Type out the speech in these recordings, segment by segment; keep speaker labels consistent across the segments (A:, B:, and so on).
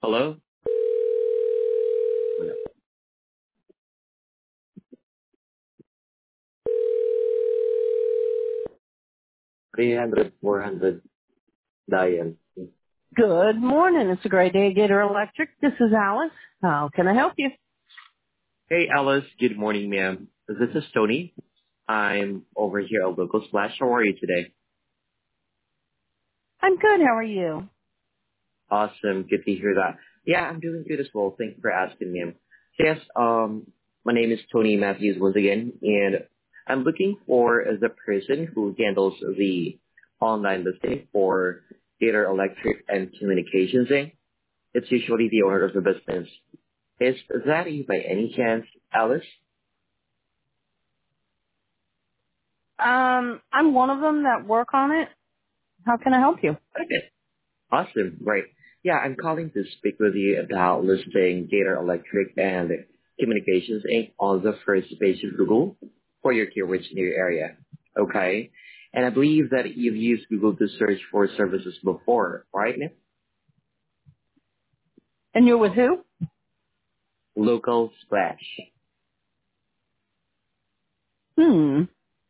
A: Hello? 300, 400 dial.
B: Good morning. It's a great day at Gator Electric. This is Alice. How can I help you?
A: Hey, Alice. Good morning, ma'am. This is Tony. I'm over here at Local Splash. How are you today?
B: I'm good. How are you?
A: Awesome. Good to hear that. Yeah, I'm doing good as well. Thank you for asking, ma'am. So yes, my name is Tony Matthews once again, and I'm looking for the person who handles the online listing for Gator Electric and Communications Inc. It's usually the owner of the business. Is that you by any chance, Alice?
B: I'm one of them that work on it. How can I help you?
A: Okay. Awesome. Right. Yeah, I'm calling to speak with you about listing Gator Electric and Communications Inc. on the first page of Google for your keywords in your area. Okay. And I believe that you've used Google to search for services before, right?
B: And you're with who?
A: Local Splash.
B: Hmm.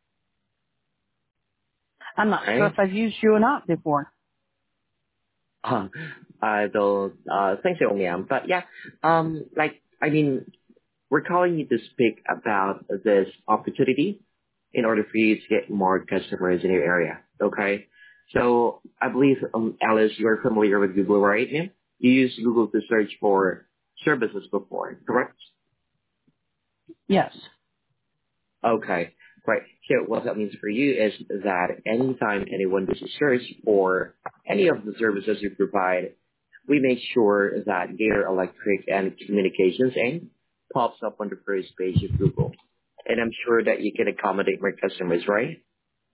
B: I'm not sure if
A: Right?
B: I've used you or not before.
A: Uh, I don't think so, ma'am. But yeah, I mean, we're calling you to speak about this opportunity in order for you to get more customers in your area. Okay. So I believe, Alice, you are familiar with Google, right? Yeah? You used Google to search for services before, correct?
B: Yes.
A: Okay. Right. So what that means for you is that anytime anyone does a search for any of the services you provide, we make sure that Gator Electric and Communications Inc. pops up on the first page of Google. And I'm sure that you can accommodate more customers, right?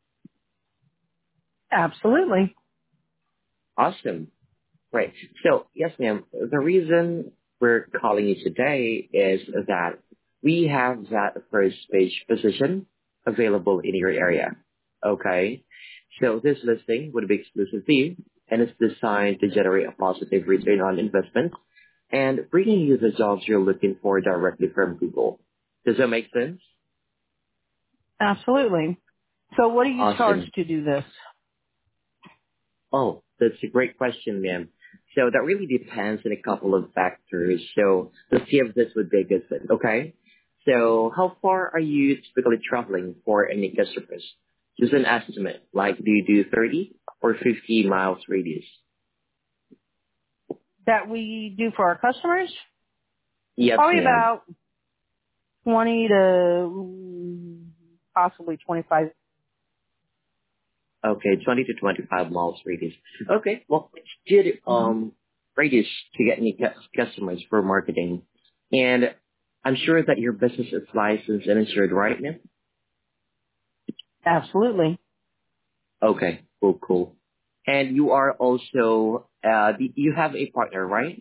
B: Absolutely.
A: Awesome. Right. So, yes, ma'am, the reason we're calling you today is that we have that first page position available in your area. Okay. So this listing would be exclusive to you and it's designed to generate a positive return on investment and bringing you the jobs you're looking for directly from Google. Does that make sense?
B: Absolutely. So what do you charge
A: Awesome.
B: to do this?
A: Oh, that's a great question, ma'am. So that really depends on a couple of factors. So let's see if this would be a good fit, okay? So how far are you typically traveling for any customers? Just an estimate, like do you do 30 or 50 miles radius?
B: That we do for our customers?
A: Yes,
B: Probably
A: ma'am.
B: about 20 to possibly 25.
A: Okay, 20 to 25 miles radius. Okay, well, it's good
B: Mhm.
A: radius to get any customers for marketing. And I'm sure that your business is licensed and insured, right, ma'am?
B: Absolutely.
A: Okay, cool, cool. And you are also, you have a partner, right?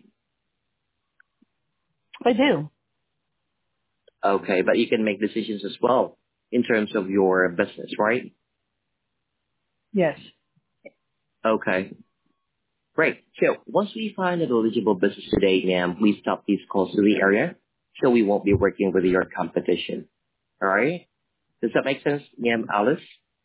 B: I do.
A: Okay, but you can make decisions as well in terms of your business, right?
B: Yes.
A: Okay, great. So once we find an eligible business today, ma'am, please stop these calls to the area so we won't be working with your competition. All right? Does that make sense, ma'am, Alice?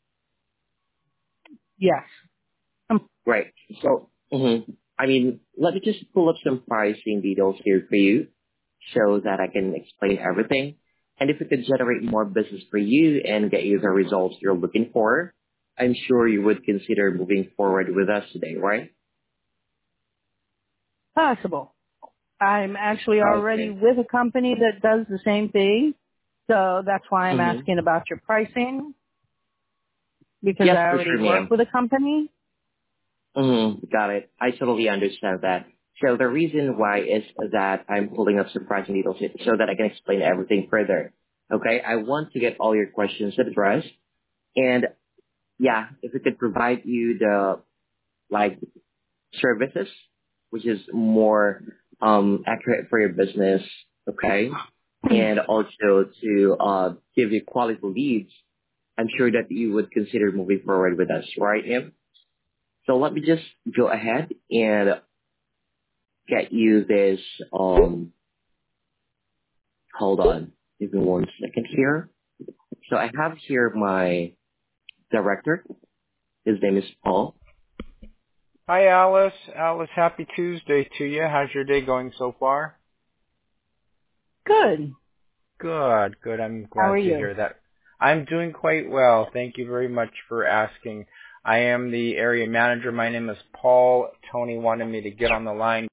B: Yes.
A: Right. So, I mean, let me just pull up some pricing details here for you so that I can explain everything. And if it could generate more business for you and get you the results you're looking for, I'm sure you would consider moving forward with us today, right?
B: Possible. I'm actually already
A: Okay.
B: with a company that does the same thing, so that's why I'm
A: Mm-hmm.
B: asking about your pricing, because
A: Yes,
B: I
A: for
B: already
A: sure,
B: work
A: ma'am.
B: with a company.
A: Mm-hmm. Got it. I totally understand that. So the reason why is that I'm pulling up some pricing details so that I can explain everything further. Okay, I want to get all your questions addressed. And yeah, if it could provide you the like services, which is more accurate for your business, okay, and also to give you quality leads, I'm sure that you would consider moving forward with us, right, Em? So let me just go ahead and get you this. Hold on, give me 1 second here. So I have here my director. His name is Paul.
C: Hi, Alice. Alice, happy Tuesday to you. How's your day going so far?
B: Good.
C: Good, good. I'm
B: How
C: glad
B: are
C: to
B: you?
C: hear that. I'm doing quite well. Thank you very much for asking. I am the area manager. My name is Paul. Tony wanted me to get on the line